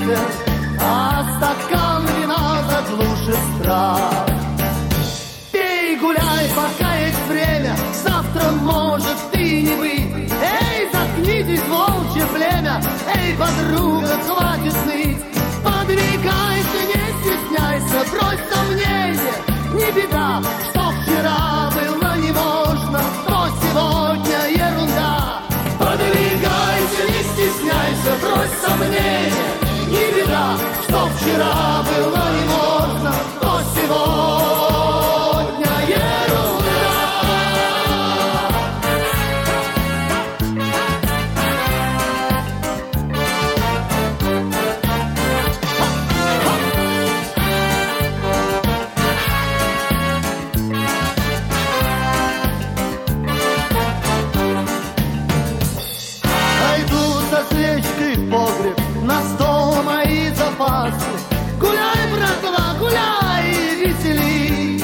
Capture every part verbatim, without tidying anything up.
ветер, а стакан вина заглушит страх. Пей, гуляй, пока есть время, завтра может и не быть. Эй, заткнитесь, волчье племя, эй, подруга, хватит ныть. Подвигайся, не стесняйся, брось сомнения, не беда, что вчера было не можно, то сегодня ерунда. Подвигайся, не стесняйся, брось сомнения, не беда, что вчера было не можно, то сегодня ерунда. Свечкой в погреб, на стол мои запасы. Гуляй, братва, гуляй и веселись.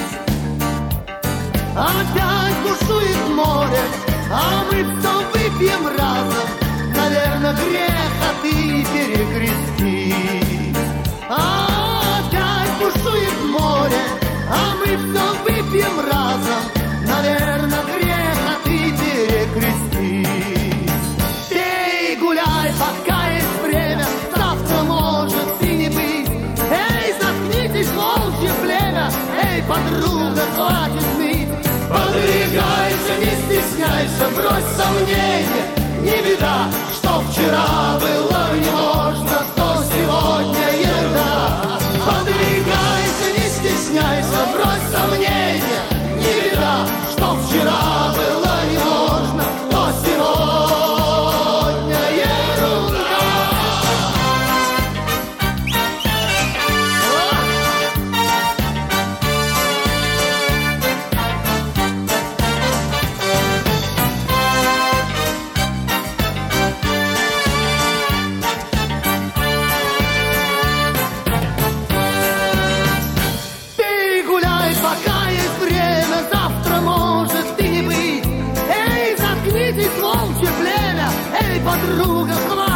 Опять бушует море, а мы все выпьем разом. Наверное, грех, а ты перекрестись. Опять бушует море, а мы все выпьем разом. Наверное, грех, а ты перекрестись. Гуляй, пока есть время, завтра может и не быть. Эй, заткнитесь, волчье племя, эй, подруга, хватит ныть. Подвигайся, не стесняйся, брось сомнения, не беда, что вчера было не можно, то сегодня ерунда. Подвигайся, не стесняйся, брось сомнения, не беда, что вчера было не можно, то сегодня. Пока есть время, завтра может и не быть. Эй, заткнитесь, волчье племя, эй, подруга, хватит.